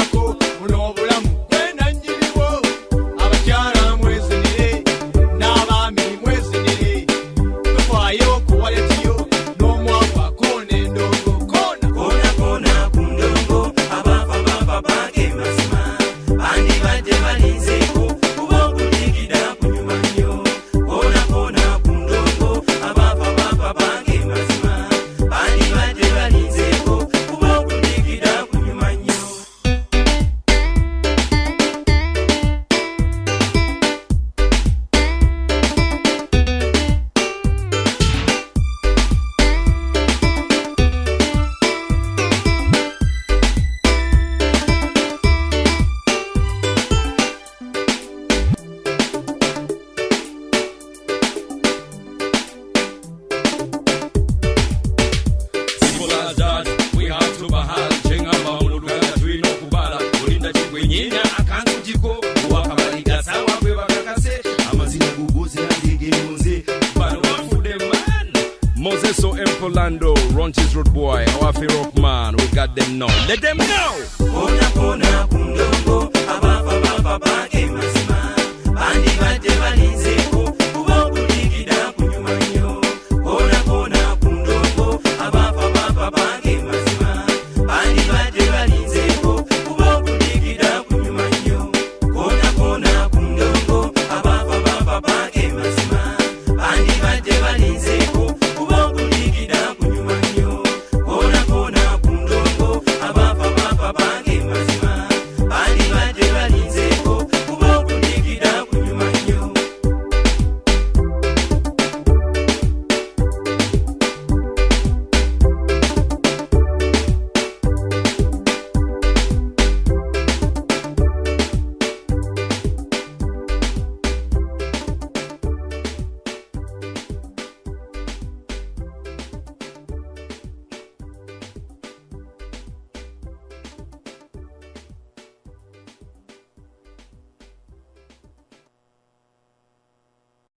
ko muno bulamu kwena nyiriwo abakyala mwezinire n'abaami mwezinire tufayo kuwaletiyo n'omwafa kone ndongo kona ku ndongo abafa bage mazima bandi badde balinzeeko kuba okuligida kunyuma nnyo kona ku ndongo abafa bage mazima bandi badde balinzeeko kuba okuligida kunyuma nnyo. Simple as that, we have to bahal jenga bamuluganda twino kubala olinda chigwenyenya akantu jiko wakabaliga sawa kwe bakakase amazina guguzi nazigemuze bano bafude man Moses so Empolando Ronchis Road Boy Awafi Rockman we got them now let them know.